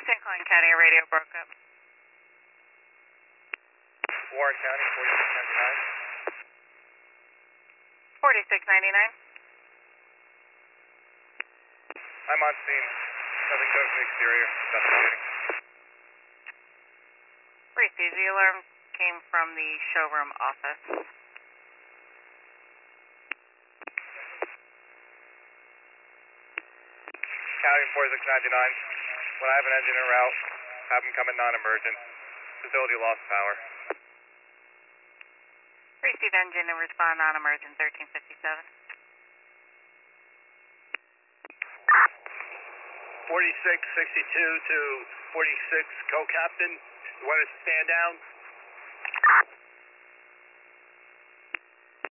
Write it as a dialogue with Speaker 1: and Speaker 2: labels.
Speaker 1: Austin, Collin County radio broke up.
Speaker 2: Warren County, 4699.
Speaker 1: 4699.
Speaker 2: I'm on scene. Nothing goes to the exterior. Investigating.
Speaker 1: Receive. The alarm came from the showroom office.
Speaker 2: County 4699. When I have an engine en route, have them come in non-emergent. Facility lost power.
Speaker 1: Receive engine and respond non-emergent 1357.
Speaker 2: 4662 to 46 co-captain. You want to stand down?